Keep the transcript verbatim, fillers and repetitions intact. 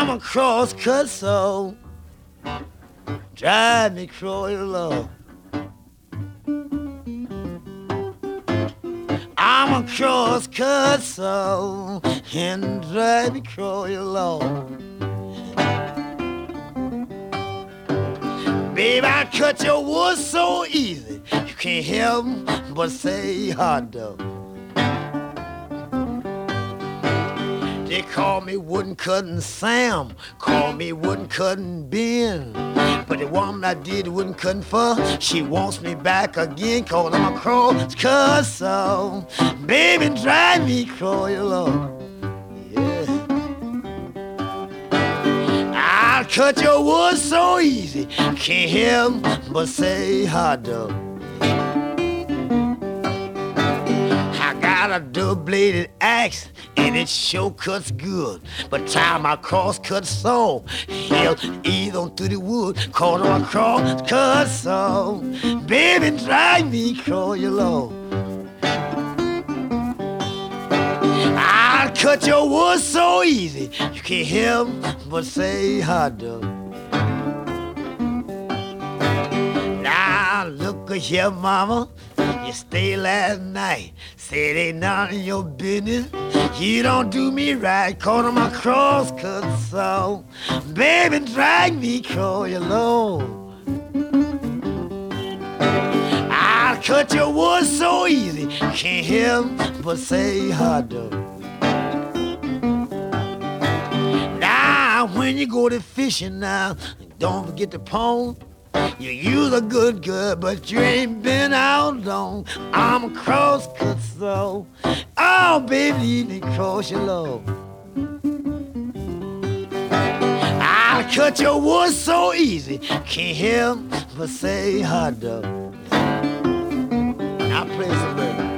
I'm a cross-cut soul, drive me cruel, Lord. I'm a cross-cut soul, and drive me cruel, Lord. Baby, I cut your wood so easy, you can't help but say hot dog. They call me wooden cutting Sam, call me wooden cutting Ben. But the woman I did wooden cutting for, she wants me back again, cause I'm a cross cut so. Baby, drive me cruel, Lord. Yeah. I'll cut your wood so easy, can't help but say hot dog. I got a double-bladed axe, and it sure cuts good. But time I cross-cut saw, hell, either on through the wood, caught on a cross-cut saw. Baby, drive me cruel, Lord. I'll cut your wood so easy, you can't help but say hot dog. Now look at here, mama, you stayed last night, said ain't none of your business. You don't do me right, caught on my cross-cut saw. Baby, drag me cruel, Lord. I'll cut your wood so easy, can't help but say hot dog. Now when you go to fishing now, don't forget the pond. You use a good girl, but you ain't been out long. I'm a cross-cut soul. Oh, baby, you need to cross your love. I'll cut your wood so easy, can't help but say hot dog. I'll play some better.